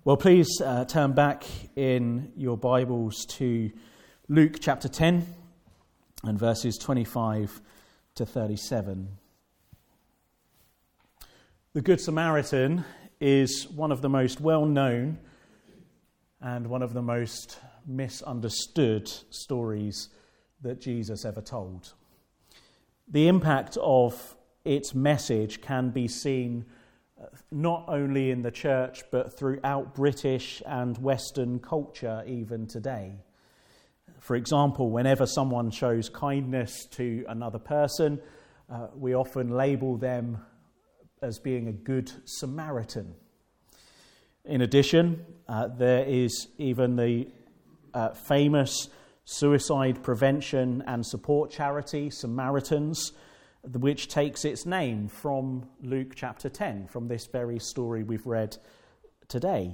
Well, please turn back in your Bibles to Luke chapter 10 and verses 25 to 37. The Good Samaritan is one of the most well-known and one of the most misunderstood stories that Jesus ever told. The impact of its message can be seen not only in the church, but throughout British and Western culture even today. For example, whenever someone shows kindness to another person, we often label them as being a good Samaritan. In addition, there is even the famous suicide prevention and support charity, Samaritans, which takes its name from Luke chapter 10, from this very story we've read today.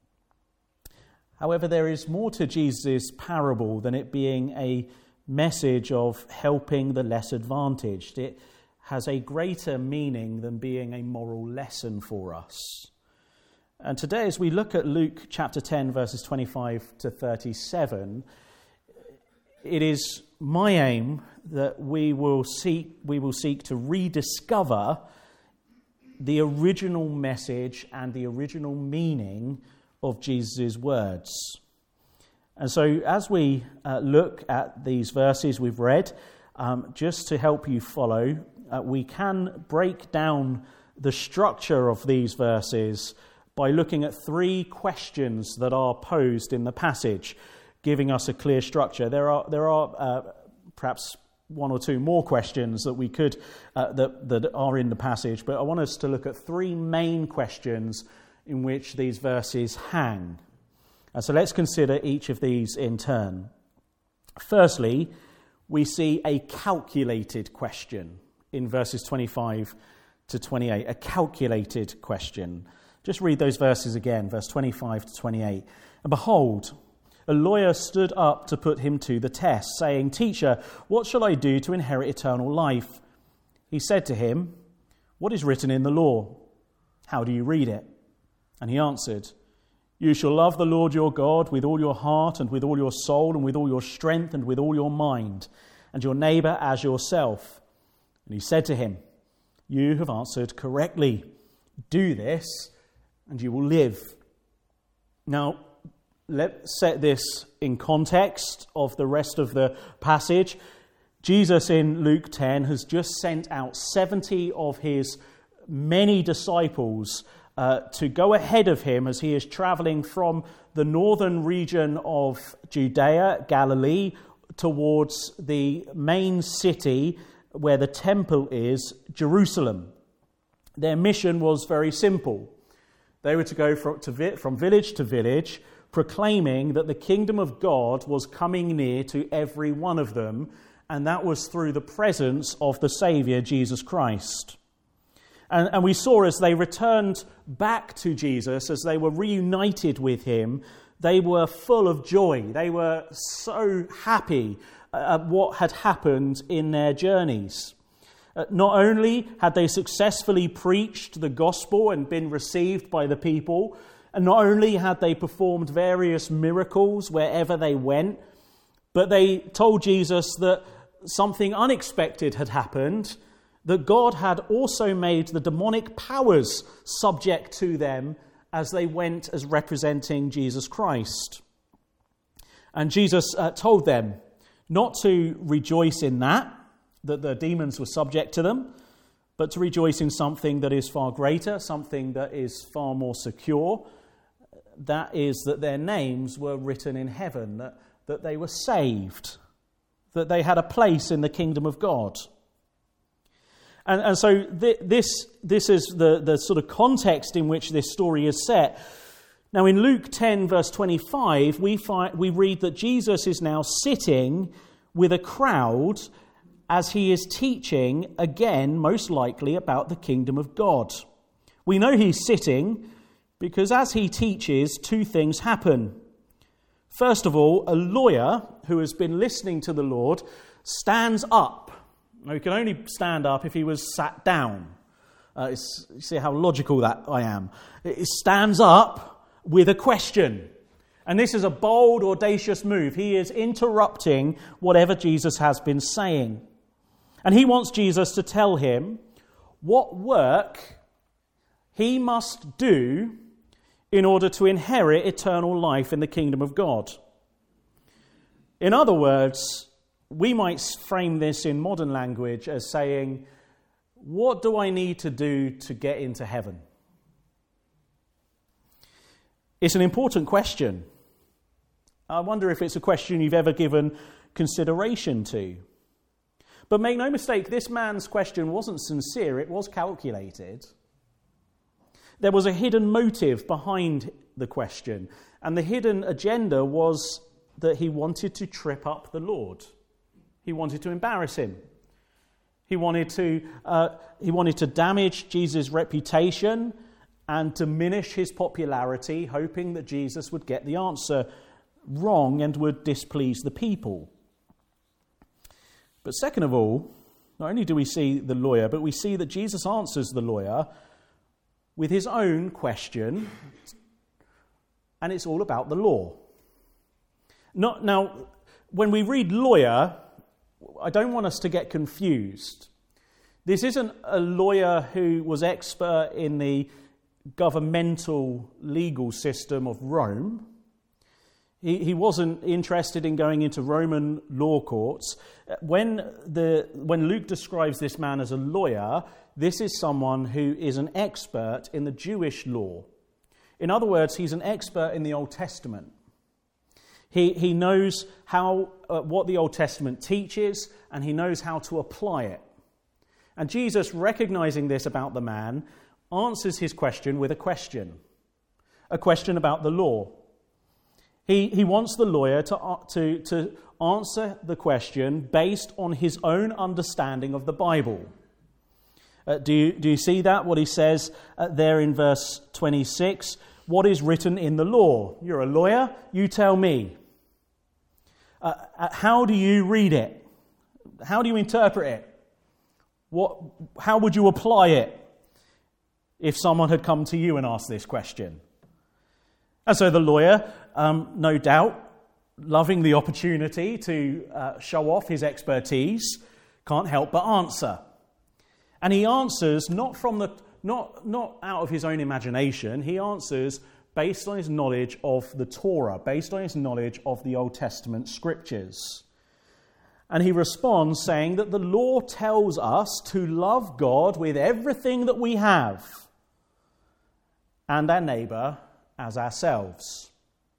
However, there is more to Jesus' parable than it being a message of helping the less advantaged. It has a greater meaning than being a moral lesson for us. And today, as we look at Luke chapter 10, verses 25 to 37, it is my aim that we will seek to rediscover the original message and the original meaning of Jesus' words. And so as we look at these verses we've read, just to help you follow, we can break down the structure of these verses by looking at three questions that are posed in the passage, giving us a clear structure. There are perhaps one or two more questions that we could that are in the passage, but I want us to look at three main questions in which these verses hang. So let's consider each of these in turn. Firstly, we see a calculated question in verses 25 to 28. A calculated question. Just read those verses again, verse 25 to 28. And behold, a lawyer stood up to put him to the test, saying, "Teacher, what shall I do to inherit eternal life?" He said to him, "What is written in the law? How do you read it?" And he answered, "You shall love the Lord your God with all your heart and with all your soul and with all your strength and with all your mind, and your neighbour as yourself." And he said to him, "You have answered correctly. Do this, and you will live." Now, let's set this in context of the rest of the passage. Jesus in Luke 10 has just sent out 70 of his many disciples to go ahead of him as he is travelling from the northern region of Judea, Galilee, towards the main city where the temple is, Jerusalem. Their mission was very simple. They were to go from village to village, proclaiming that the kingdom of God was coming near to every one of them, and that was through the presence of the Saviour, Jesus Christ. And we saw as they returned back to Jesus, as they were reunited with him, they were full of joy. They were so happy at what had happened in their journeys. Not only had they successfully preached the gospel and been received by the people, and not only had they performed various miracles wherever they went, but they told Jesus that something unexpected had happened, that God had also made the demonic powers subject to them as they went as representing Jesus Christ. And Jesus told them not to rejoice in that the demons were subject to them, but to rejoice in something that is far greater, something that is far more secure. That is that their names were written in heaven, that they were saved, that they had a place in the kingdom of God. And so this is the sort of context in which this story is set. Now in Luke 10 verse 25, we read that Jesus is now sitting with a crowd as he is teaching, again, most likely, about the kingdom of God. We know he's sitting because as he teaches, two things happen. First of all, a lawyer who has been listening to the Lord stands up. Now, he can only stand up if he was sat down. You see how logical that I am. It stands up with a question. And this is a bold, audacious move. He is interrupting whatever Jesus has been saying. And he wants Jesus to tell him what work he must do in order to inherit eternal life in the kingdom of God. In other words, we might frame this in modern language as saying, what do I need to do to get into heaven? It's an important question. I wonder if it's a question you've ever given consideration to. But make no mistake, this man's question wasn't sincere, it was calculated. There was a hidden motive behind the question, and the hidden agenda was that he wanted to trip up the Lord. He wanted to embarrass him. He wanted to damage Jesus' reputation and diminish his popularity, hoping that Jesus would get the answer wrong and would displease the people. But second of all, not only do we see the lawyer, but we see that Jesus answers the lawyer with his own question, and it's all about the law. Now, when we read lawyer, I don't want us to get confused. This isn't a lawyer who was expert in the governmental legal system of Rome. He wasn't interested in going into Roman law courts. When Luke describes this man as a lawyer, this is someone who is an expert in the Jewish law. In other words, he's an expert in the Old Testament. He knows what the Old Testament teaches, and he knows how to apply it. And Jesus, recognizing this about the man, answers his question with a question about the law. He wants the lawyer to answer the question based on his own understanding of the Bible. Do you see that? What he says there in verse 26, what is written in the law? You're a lawyer, you tell me. How do you read it? How do you interpret it? How would you apply it if someone had come to you and asked this question? And so the lawyer, no doubt, loving the opportunity to show off his expertise, can't help but answer. And he answers not out of his own imagination. He answers based on his knowledge of the Torah, based on his knowledge of the Old Testament scriptures. And he responds saying that the law tells us to love God with everything that we have and our neighbour as ourselves.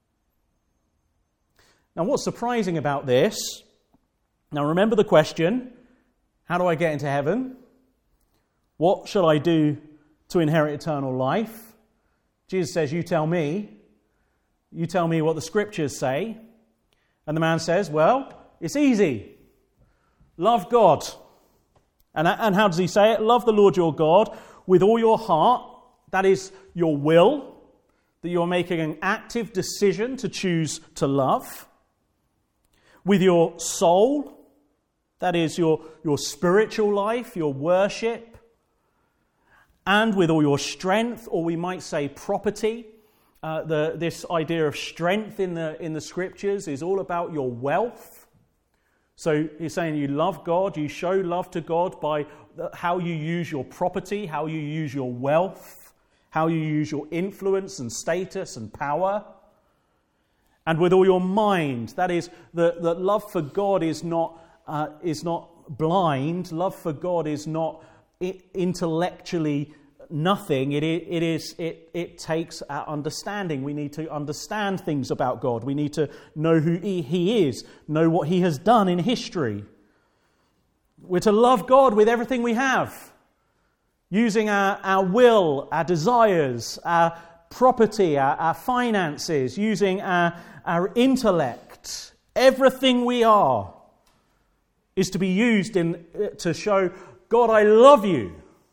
Now, what's surprising about this? Now, remember the question, how do I get into heaven? What shall I do to inherit eternal life? Jesus says, you tell me. You tell me what the scriptures say. And the man says, well, it's easy. Love God. And how does he say it? Love the Lord your God with all your heart. That is your will. That you're making an active decision to choose to love. With your soul. That is your spiritual life, your worship. And with all your strength, or we might say property. This idea of strength in the scriptures is all about your wealth. So he's saying you love God, you show love to God by how you use your property, how you use your wealth, how you use your influence and status and power. And with all your mind, that is, that love for God is not blind. Love for God is not intellectually nothing. It takes our understanding. We need to understand things about God. We need to know who He is, know what He has done in history. We're to love God with everything we have, using our will, our desires, our property, our finances, using our intellect. Everything we are is to be used to show God, I love you.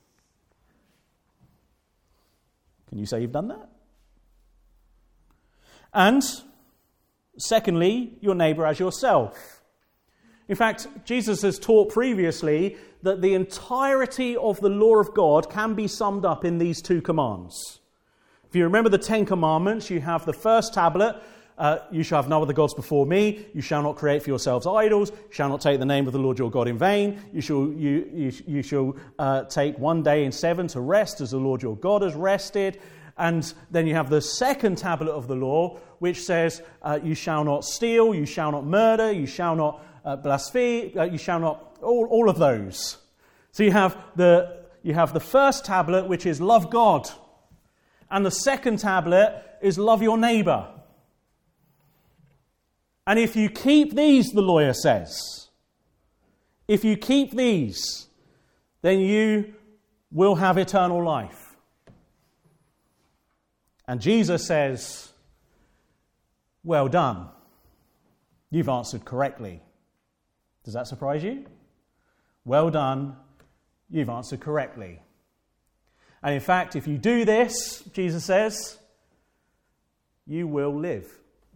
Can you say you've done that? And secondly, your neighbour as yourself. In fact, Jesus has taught previously that the entirety of the law of God can be summed up in these two commands. If you remember the Ten Commandments, you have the first tablet, you shall have no other gods before me, you shall not create for yourselves idols, you shall not take the name of the Lord your God in vain, you shall take one day in 7 to rest as the Lord your God has rested. And then you have the second tablet of the law, which says you shall not steal, you shall not murder, you shall not blaspheme, you shall not, all of those. So you have the first tablet, which is love God. And the second tablet is love your neighbour. And if you keep these, the lawyer says, if you keep these, then you will have eternal life. And Jesus says, well done. You've answered correctly. Does that surprise you? Well done. You've answered correctly. And in fact, if you do this, Jesus says, you will live.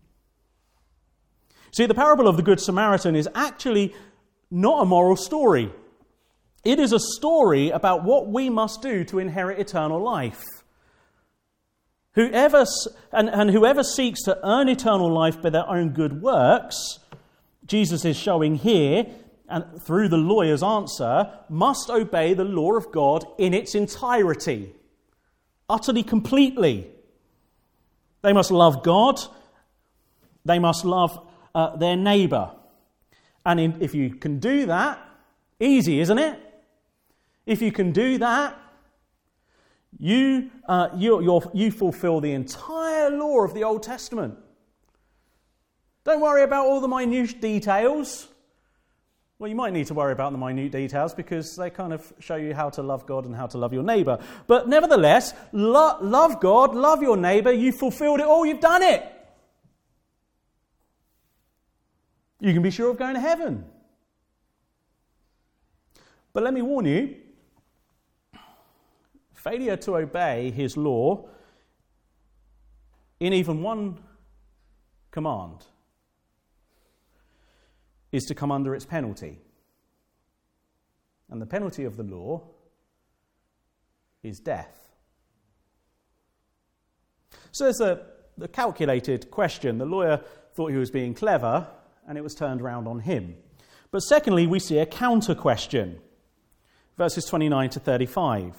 See, the parable of the Good Samaritan is actually not a moral story. It is a story about what we must do to inherit eternal life. Whoever seeks to earn eternal life by their own good works, Jesus is showing here, and through the lawyer's answer, must obey the law of God in its entirety, utterly, completely. They must love God. They must love their neighbour. And if you can do that, easy, isn't it? If you can do that, you fulfill the entire law of the Old Testament. Don't worry about all the minute details. Well, you might need to worry about the minute details because they kind of show you how to love God and how to love your neighbour. But nevertheless, love God, love your neighbour. You've fulfilled it all. You've done it. You can be sure of going to heaven. But let me warn you, failure to obey his law in even one command is to come under its penalty. And the penalty of the law is death. So there's the calculated question. The lawyer thought he was being clever, and it was turned around on him. But secondly, we see a counter question. Verses 29 to 35.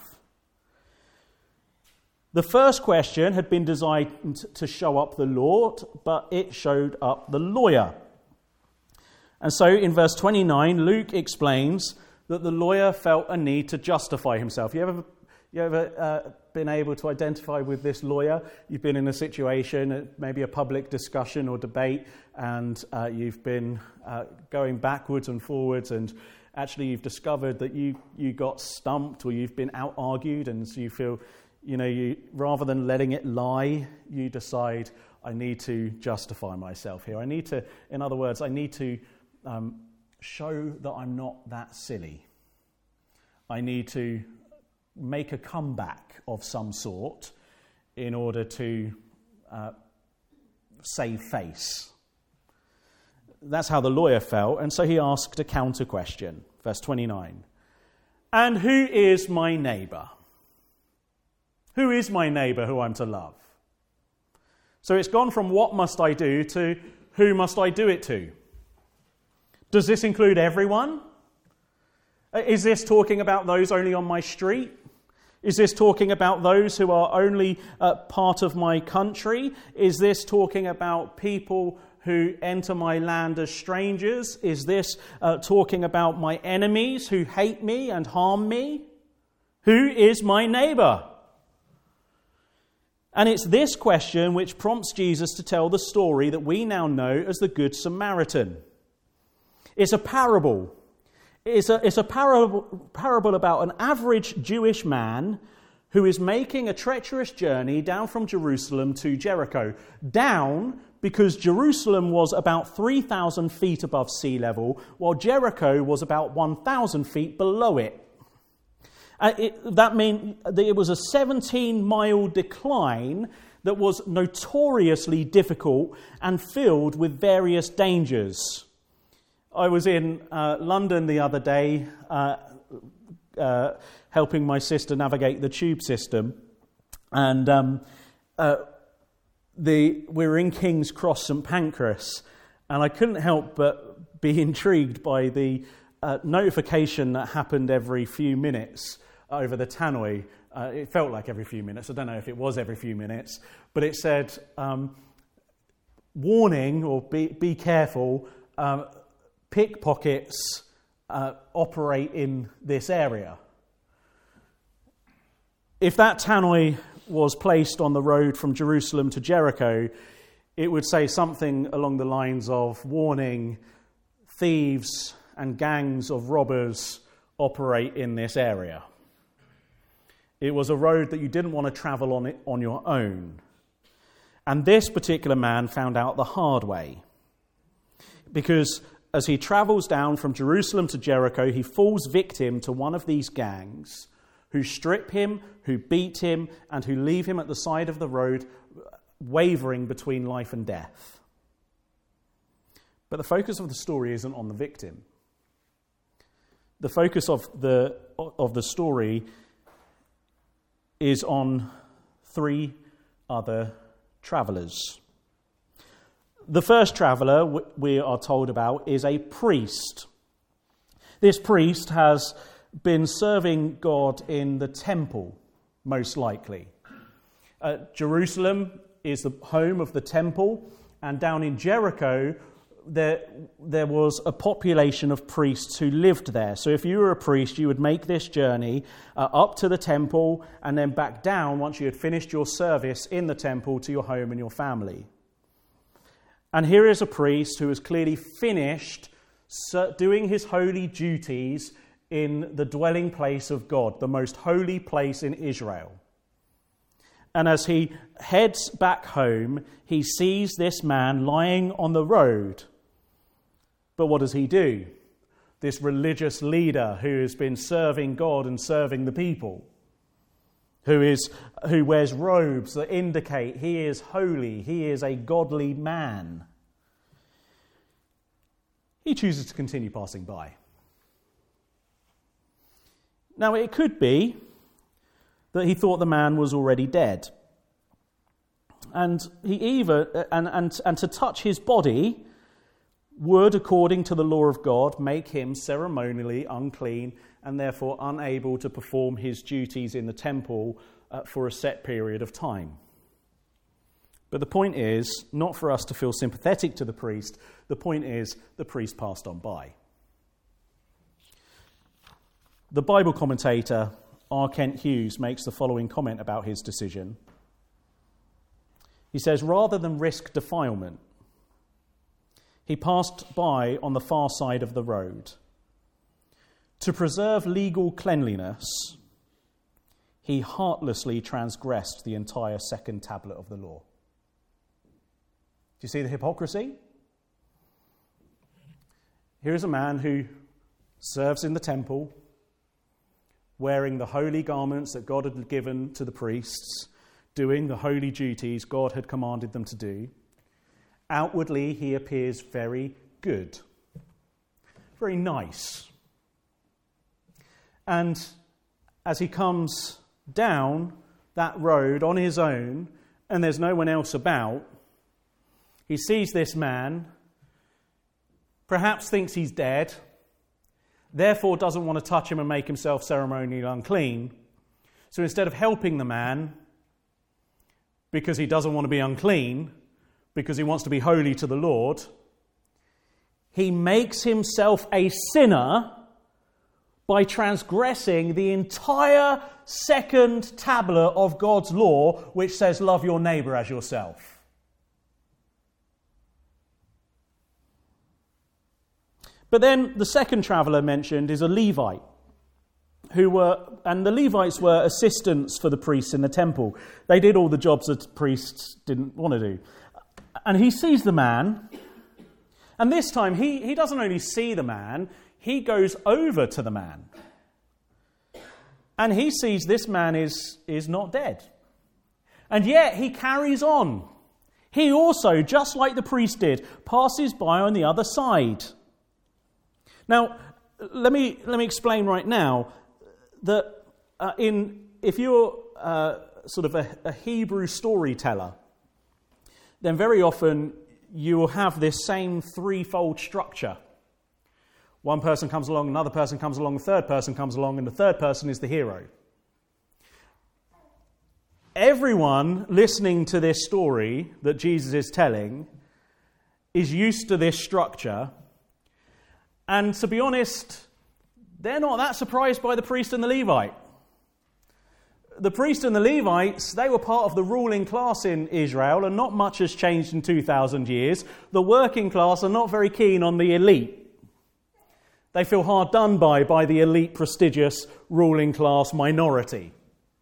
The first question had been designed to show up the Lord, but it showed up the lawyer. And so in verse 29, Luke explains that the lawyer felt a need to justify himself. You ever been able to identify with this lawyer? You've been in a situation, maybe a public discussion or debate, and you've been going backwards and forwards, and actually you've discovered that you got stumped or you've been out-argued, and so you feel, you rather than letting it lie, you decide, I need to justify myself here. I need to show that I'm not that silly. I need to make a comeback of some sort in order to save face. That's how the lawyer felt, and so he asked a counter question. Verse 29. And who is my neighbour? Who is my neighbour who I'm to love? So it's gone from what must I do to who must I do it to? Does this include everyone? Is this talking about those only on my street? Is this talking about those who are only part of my country? Is this talking about people who enter my land as strangers? Is this talking about my enemies who hate me and harm me? Who is my neighbour? And it's this question which prompts Jesus to tell the story that we now know as the Good Samaritan. It's a parable. It's a parable about an average Jewish man who is making a treacherous journey down from Jerusalem to Jericho. Down because Jerusalem was about 3,000 feet above sea level, while Jericho was about 1,000 feet below it. That meant that it was a 17-mile decline that was notoriously difficult and filled with various dangers. I was in London the other day helping my sister navigate the tube system, and we're in King's Cross, St Pancras, and I couldn't help but be intrigued by the notification that happened every few minutes over the tannoy. It felt like every few minutes. I don't know if it was every few minutes, but it said, warning, or be careful, pickpockets operate in this area. If that tannoy was placed on the road from Jerusalem to Jericho, it would say something along the lines of, warning, thieves and gangs of robbers operate in this area. It was a road that you didn't want to travel on it on your own. And this particular man found out the hard way, because as he travels down from Jerusalem to Jericho, he falls victim to one of these gangs who strip him, who beat him, and who leave him at the side of the road, wavering between life and death. But the focus of the story isn't on the victim. The focus of the story is on three other travellers. The first traveller we are told about is a priest. This priest has been serving God in the temple, most likely. Jerusalem is the home of the temple, and down in Jericho there was a population of priests who lived there. So if you were a priest, you would make this journey up to the temple and then back down once you had finished your service in the temple to your home and your family. And here is a priest who has clearly finished doing his holy duties in the dwelling place of God, the most holy place in Israel. And as he heads back home, he sees this man lying on the road. But what does he do? This religious leader who has been serving God and serving the people, who wears robes that indicate he is holy, he is a godly man, he chooses to continue passing by. Now, it could be that he thought the man was already dead, and and to touch his body would, according to the law of God, make him ceremonially unclean and therefore unable to perform his duties in the temple for a set period of time. But the point is not for us to feel sympathetic to the priest. The point is the priest passed on by. The Bible commentator R. Kent Hughes makes the following comment about his decision. He says, rather than risk defilement, he passed by on the far side of the road. To preserve legal cleanliness, he heartlessly transgressed the entire second tablet of the law. Do you see the hypocrisy? Here is a man who serves in the temple, wearing the holy garments that God had given to the priests, doing the holy duties God had commanded them to do. Outwardly, he appears very good, very nice. And as he comes down that road on his own, and there's no one else about, he sees this man, perhaps thinks he's dead, therefore doesn't want to touch him and make himself ceremonially unclean. So instead of helping the man, because he doesn't want to be unclean, because he wants to be holy to the Lord, he makes himself a sinner by transgressing the entire second tablet of God's law, which says, love your neighbour as yourself. But then the second traveller mentioned is a Levite, and the Levites were assistants for the priests in the temple. They did all the jobs that priests didn't want to do. And he sees the man, and this time he doesn't only see the man, he goes over to the man. And he sees this man is not dead. And yet he carries on. He also, just like the priest did, passes by on the other side. Now, let me explain right now that if you're sort of a Hebrew storyteller, then very often you will have this same threefold structure. One person comes along, another person comes along, a third person comes along, and the third person is the hero. Everyone listening to this story that Jesus is telling is used to this structure, and to be honest, they're not that surprised by the priest and the Levite. The priest and the Levites, they were part of the ruling class in Israel, and not much has changed in 2,000 years. The working class are not very keen on the elite. They feel hard done by the elite, prestigious, ruling class minority.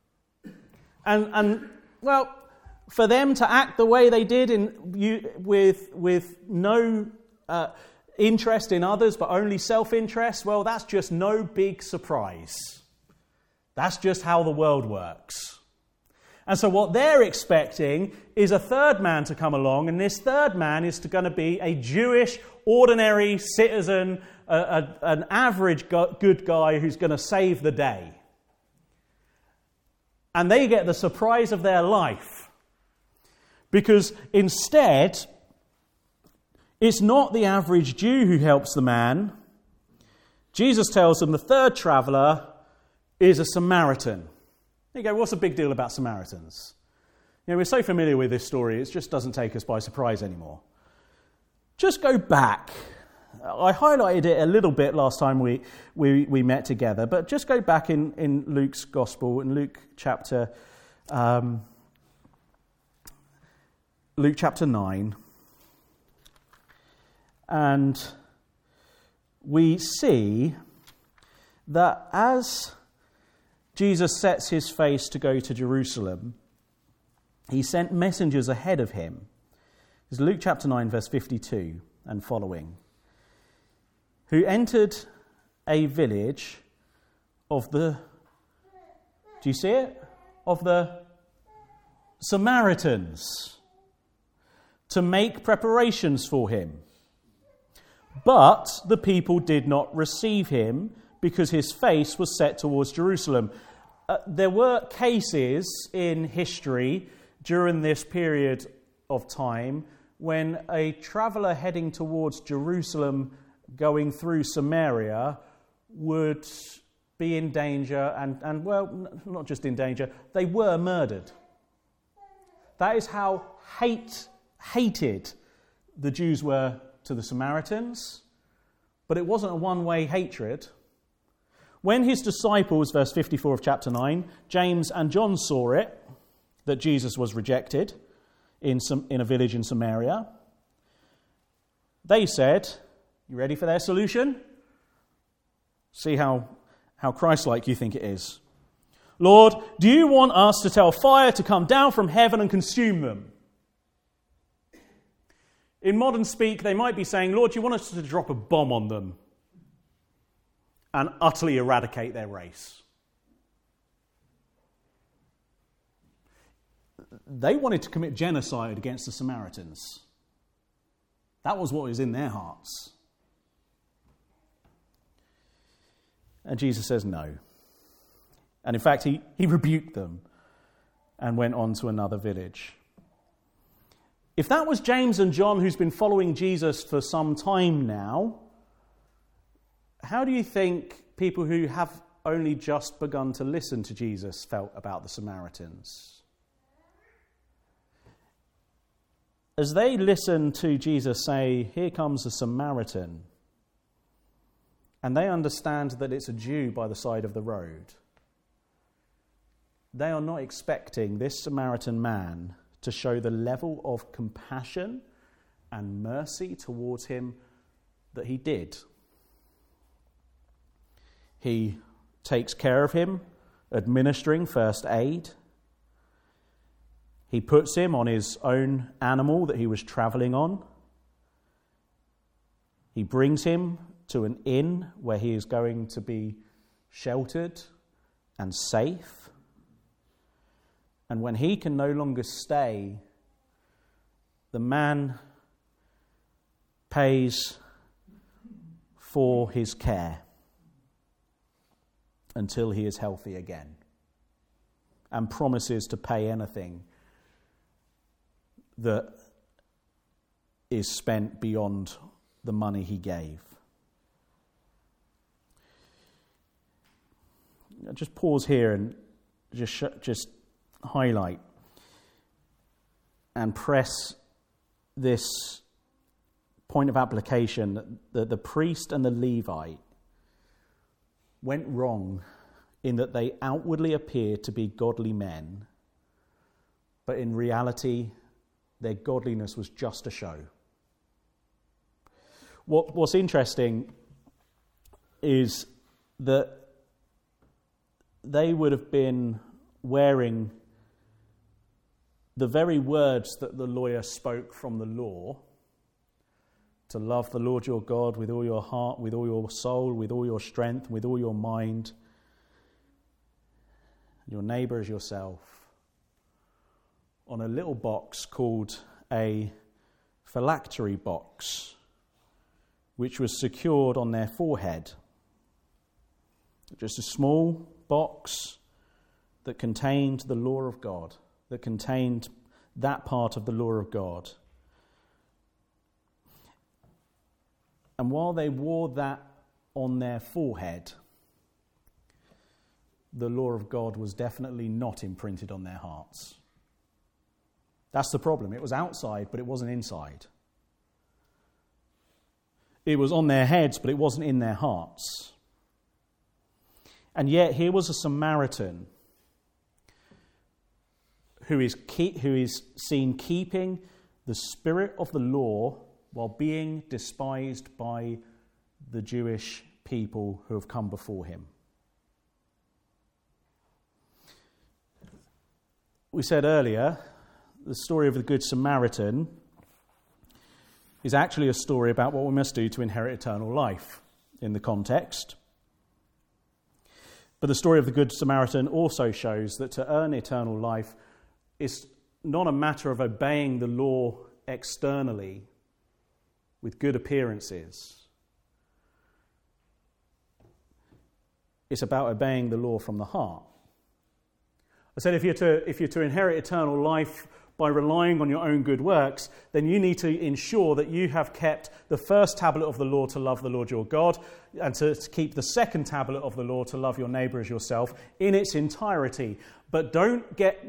And well, for them to act the way they did with no interest in others, but only self-interest, well, that's just no big surprise. That's just how the world works. And so what they're expecting is a third man to come along, and this third man is going to be a Jewish, ordinary citizen, an average good guy who's going to save the day. And they get the surprise of their life. Because instead, it's not the average Jew who helps the man. Jesus tells them the third traveller is a Samaritan. You go, what's the big deal about Samaritans? You know, we're so familiar with this story, it just doesn't take us by surprise anymore. Just go back. I highlighted it a little bit last time we met together, but just go back in Luke's Gospel, in Luke chapter 9, and we see that as Jesus sets his face to go to Jerusalem, he sent messengers ahead of him. It's Luke chapter 9, verse 52 and following. Who entered a village of the, do you see it? Of the Samaritans, to make preparations for him. But the people did not receive him, because his face was set towards Jerusalem. There were cases in history during this period of time when a traveller heading towards Jerusalem, going through Samaria, would be in danger, and well, not just in danger, they were murdered. That is how hated the Jews were to the Samaritans, but it wasn't a one-way hatred. When his disciples, verse 54 of chapter 9, James and John saw it, that Jesus was rejected in a village in Samaria, they said, you ready for their solution? See how Christ-like you think it is. Lord, do you want us to tell fire to come down from heaven and consume them? In modern speak, they might be saying, Lord, do you want us to drop a bomb on them and utterly eradicate their race? They wanted to commit genocide against the Samaritans. That was what was in their hearts. And Jesus says no. And in fact, he rebuked them and went on to another village. If that was James and John, who's been following Jesus for some time now, how do you think people who have only just begun to listen to Jesus felt about the Samaritans? As they listen to Jesus say, here comes a Samaritan, and they understand that it's a Jew by the side of the road, they are not expecting this Samaritan man to show the level of compassion and mercy towards him that he did. He takes care of him, administering first aid. He puts him on his own animal that he was travelling on. He brings him to an inn where he is going to be sheltered and safe. And when he can no longer stay, the man pays for his care until he is healthy again. and promises to pay anything that is spent beyond the money he gave. I'll just pause here and just highlight and press this point of application that the priest and the Levite went wrong in that they outwardly appeared to be godly men, but in reality, their godliness was just a show. What's interesting is that they would have been wearing the very words that the lawyer spoke from the law, to love the Lord your God with all your heart, with all your soul, with all your strength, with all your mind, your neighbour as yourself, on a little box called a phylactery box, which was secured on their forehead. Just a small box that contained the law of God, that contained that part of the law of God. And while they wore that on their forehead, the law of God was definitely not imprinted on their hearts. That's the problem. It was outside, but it wasn't inside. It was on their heads, but it wasn't in their hearts. And yet, here was a Samaritan who is seen keeping the spirit of the law while being despised by the Jewish people who have come before him. We said earlier, the story of the Good Samaritan is actually a story about what we must do to inherit eternal life in the context. But the story of the Good Samaritan also shows that to earn eternal life is not a matter of obeying the law externally with good appearances. It's about obeying the law from the heart. I said if you're to inherit eternal life by relying on your own good works, then you need to ensure that you have kept the first tablet of the law to love the Lord your God, and to keep the second tablet of the law to love your neighbour as yourself in its entirety. But don't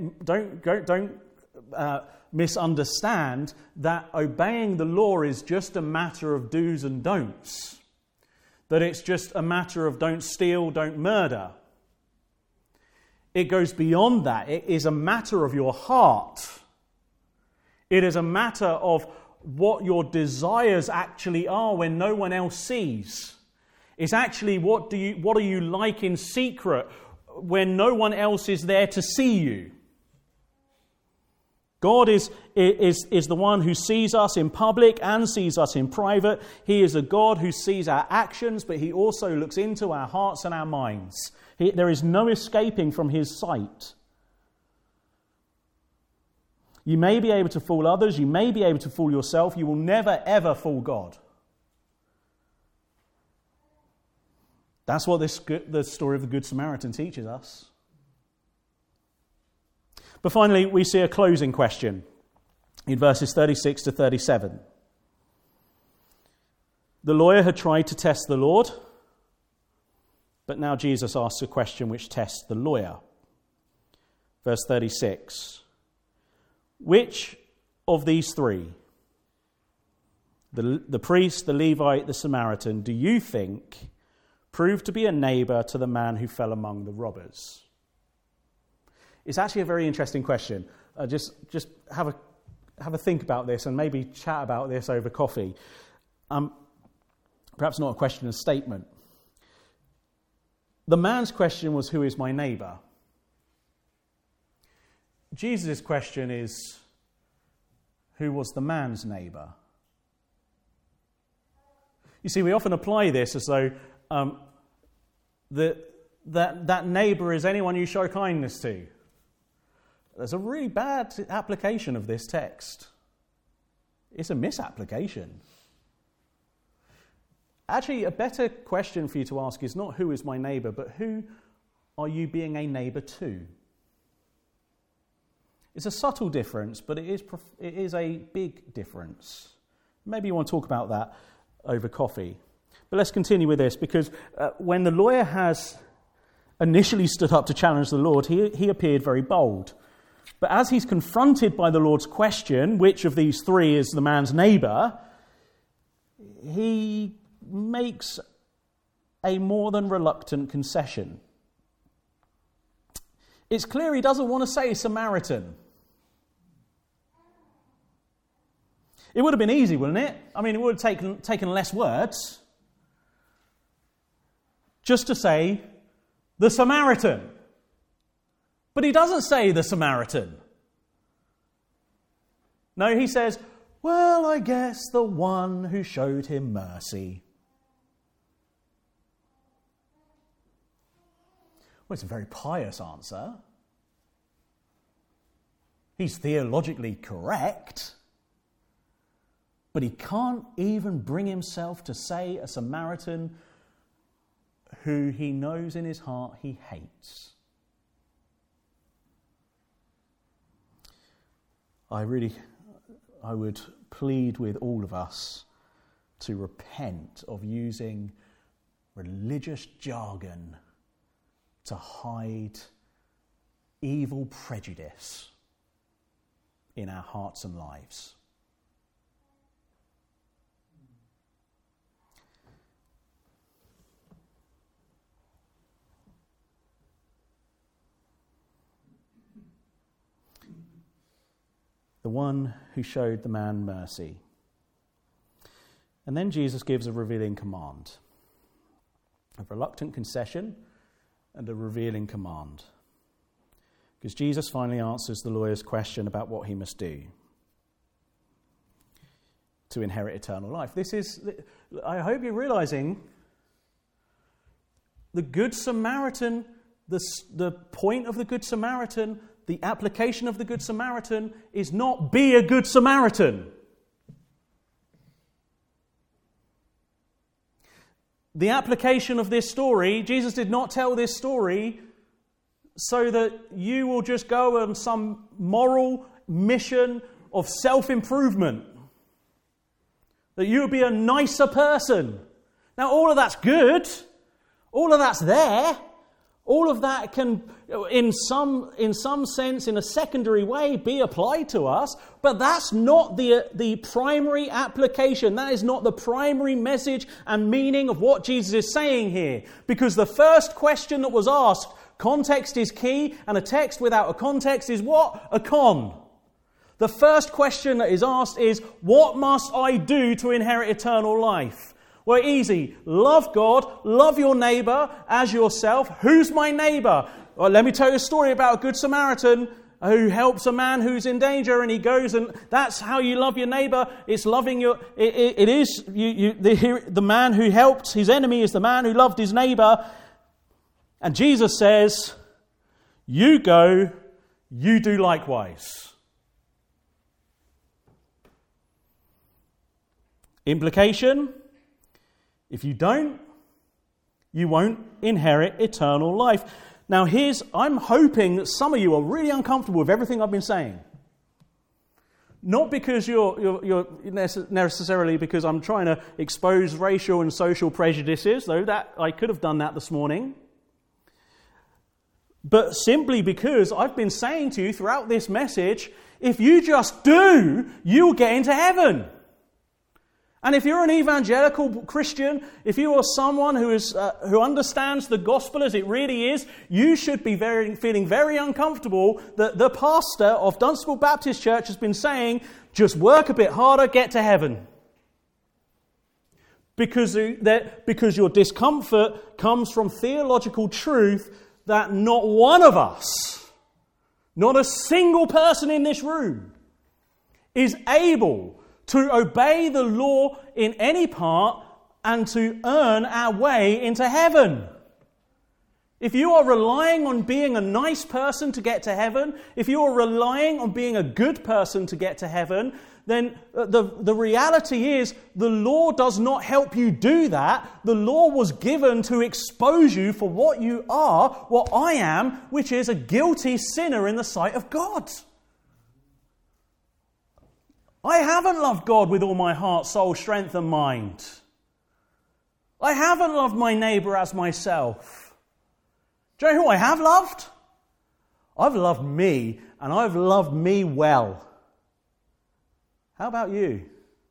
misunderstand that obeying the law is just a matter of do's and don'ts. That it's just a matter of don't steal, don't murder. It goes beyond that. It is a matter of your heart. It is a matter of what your desires actually are when no one else sees. It's actually what are you like in secret when no one else is there to see you. God is the one who sees us in public and sees us in private. He is a God who sees our actions, but he also looks into our hearts and our minds. There is no escaping from his sight. You may be able to fool others, you may be able to fool yourself, you will never ever fool God. That's what the story of the Good Samaritan teaches us. But finally, we see a closing question in verses 36 to 37. The lawyer had tried to test the Lord, but now Jesus asks a question which tests the lawyer. Verse 36. Which of these three, the priest, the Levite, the Samaritan, do you think proved to be a neighbour to the man who fell among the robbers? It's actually a very interesting question. Just have a think about this and maybe chat about this over coffee. Perhaps not a question, a statement. The man's question was, who is my neighbour? Jesus' question is, who was the man's neighbour? You see, we often apply this as though that neighbour is anyone you show kindness to. There's a really bad application of this text. It's a misapplication. Actually, a better question for you to ask is not who is my neighbour, but who are you being a neighbour to? It's a subtle difference, but it is a big difference. Maybe you want to talk about that over coffee. But let's continue with this, because when the lawyer has initially stood up to challenge the Lord, he appeared very bold. But as he's confronted by the Lord's question, which of these three is the man's neighbour, he makes a more than reluctant concession. It's clear he doesn't want to say Samaritan. It would have been easy, wouldn't it? I mean, it would have taken less words just to say the Samaritan. But he doesn't say the Samaritan. No, he says, well, I guess the one who showed him mercy. Well, it's a very pious answer. He's theologically correct, but he can't even bring himself to say a Samaritan who he knows in his heart he hates. I would plead with all of us to repent of using religious jargon to hide evil prejudice in our hearts and lives. The one who showed the man mercy. And then Jesus gives a revealing command. A reluctant concession and a revealing command. Because Jesus finally answers the lawyer's question about what he must do to inherit eternal life. This is, I hope you're realizing, the Good Samaritan, the point of the Good Samaritan, the application of the Good Samaritan is not be a Good Samaritan. The application of this story, Jesus did not tell this story so that you will just go on some moral mission of self-improvement. That you will be a nicer person. Now, all of that's good. All of that's there. All of that can, in some sense, in a secondary way, be applied to us. But that's not the primary application. That is not the primary message and meaning of what Jesus is saying here. Because the first question that was asked, context is key, and a text without a context is what? A con. The first question that is asked is, what must I do to inherit eternal life? Well, easy. Love God, love your neighbour as yourself. Who's my neighbour? Well, let me tell you a story about a Good Samaritan who helps a man who's in danger, and he goes, and that's how you love your neighbour. It's loving your. The man who helped his enemy is the man who loved his neighbour. And Jesus says, "You go, you do likewise." Implication. If you don't, you won't inherit eternal life. Now I'm hoping that some of you are really uncomfortable with everything I've been saying. Not because you're necessarily because I'm trying to expose racial and social prejudices, though that I could have done that this morning. But simply because I've been saying to you throughout this message, if you just do, you'll get into heaven. And if you're an evangelical Christian, if you are someone who understands the gospel as it really is, you should be feeling very uncomfortable that the pastor of Dunstable Baptist Church has been saying, just work a bit harder, get to heaven. Because your discomfort comes from theological truth that not one of us, not a single person in this room, is able to obey the law in any part and to earn our way into heaven. If you are relying on being a nice person to get to heaven, if you are relying on being a good person to get to heaven, then the reality is the law does not help you do that. The law was given to expose you for what you are, what I am, which is a guilty sinner in the sight of God. I haven't loved God with all my heart, soul, strength and mind. I haven't loved my neighbour as myself. Do you know who I have loved? I've loved me, and I've loved me well. How about you?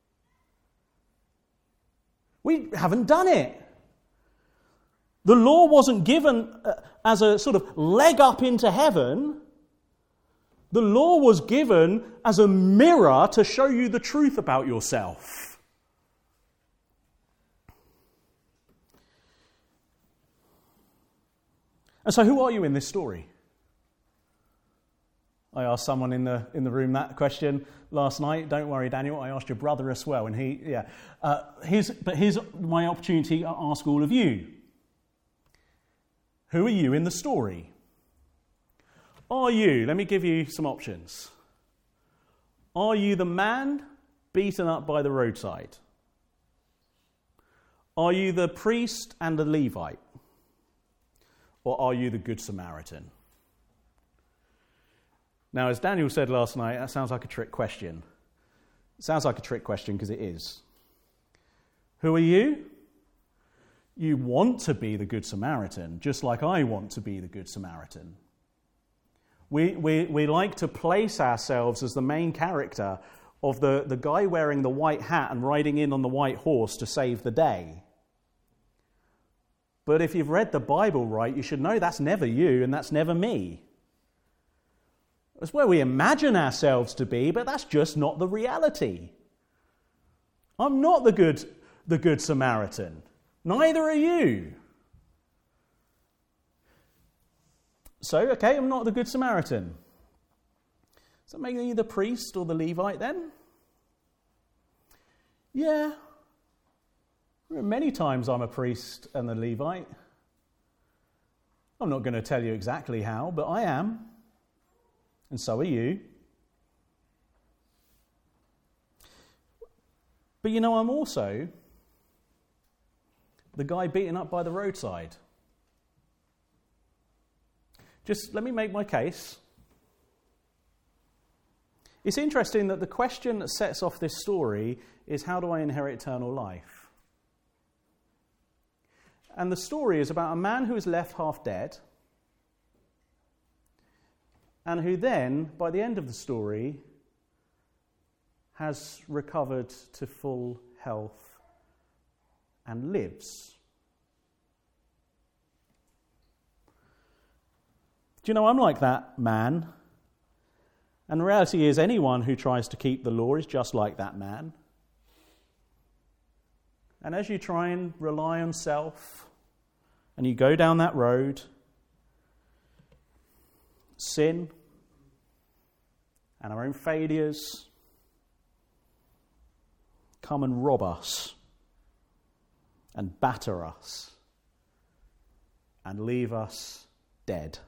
We haven't done it. The law wasn't given as a sort of leg up into heaven. The law was given as a mirror to show you the truth about yourself. And so who are you in this story? I asked someone in the room that question last night. Don't worry, Daniel, I asked your brother as well. And here's my opportunity to ask all of you. Who are you in the story? Are you, let me give you some options. Are you the man beaten up by the roadside? Are you the priest and the Levite? Or are you the Good Samaritan? Now, as Daniel said last night, that sounds like a trick question. It sounds like a trick question because it is. Who are you? You want to be the Good Samaritan, just like I want to be the Good Samaritan. We like to place ourselves as the main character of the guy wearing the white hat and riding in on the white horse to save the day. But if you've read the Bible right, you should know that's never you and that's never me. That's where we imagine ourselves to be, but that's just not the reality. I'm not the good Samaritan. Neither are you. So, okay, I'm not the Good Samaritan. Does that make me the priest or the Levite then? Yeah. Many times I'm a priest and the Levite. I'm not going to tell you exactly how, but I am. And so are you. But you know, I'm also the guy beaten up by the roadside. Just let me make my case. It's interesting that the question that sets off this story is, how do I inherit eternal life? And the story is about a man who is left half dead, and who then, by the end of the story, has recovered to full health and lives. Do you know, I'm like that man. And the reality is, anyone who tries to keep the law is just like that man. And as you try and rely on self, and you go down that road, sin and our own failures come and rob us and batter us and leave us dead.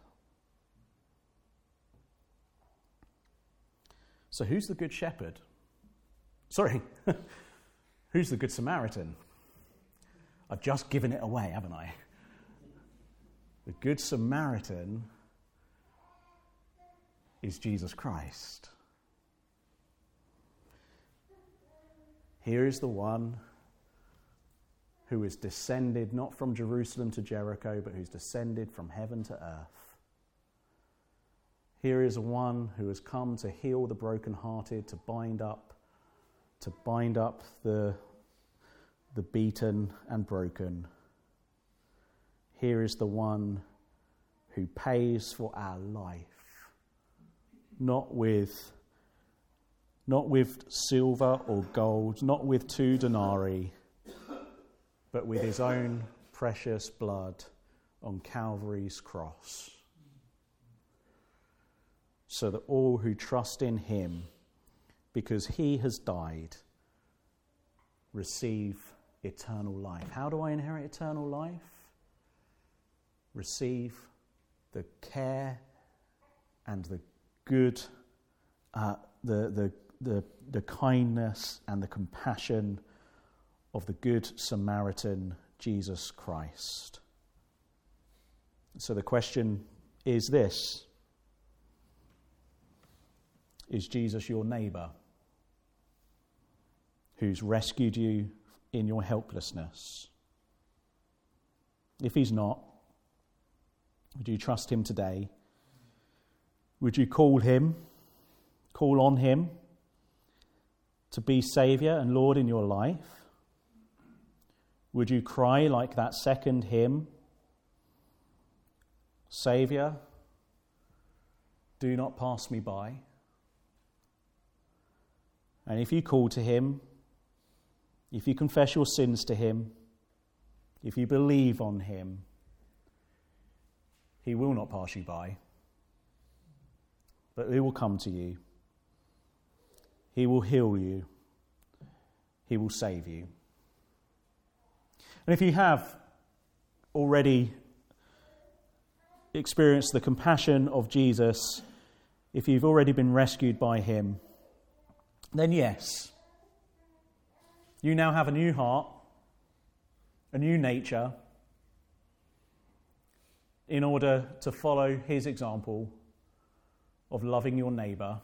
So who's the Good Shepherd? Sorry, who's the Good Samaritan? I've just given it away, haven't I? The Good Samaritan is Jesus Christ. Here is the one who is descended not from Jerusalem to Jericho, but who's descended from heaven to earth. Here is one who has come to heal the brokenhearted, to bind up the beaten and broken. Here is the one who pays for our life, not with silver or gold, not with 2 denarii, but with his own precious blood on Calvary's cross, so that all who trust in him, because he has died, receive eternal life. How do I inherit eternal life? Receive the care and the good, the kindness and the compassion of the Good Samaritan, Jesus Christ. So the question is this: is Jesus your neighbour? who's rescued you in your helplessness? If he's not, would you trust him today? Would you call on him to be Saviour and Lord in your life? Would you cry like that second hymn, Saviour, do not pass me by? And if you call to him, if you confess your sins to him, if you believe on him, he will not pass you by, but he will come to you. He will heal you. He will save you. And if you have already experienced the compassion of Jesus, if you've already been rescued by him, then yes, you now have a new heart, a new nature, in order to follow his example of loving your neighbour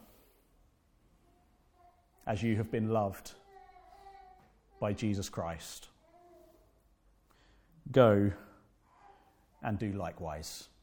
as you have been loved by Jesus Christ. Go and do likewise.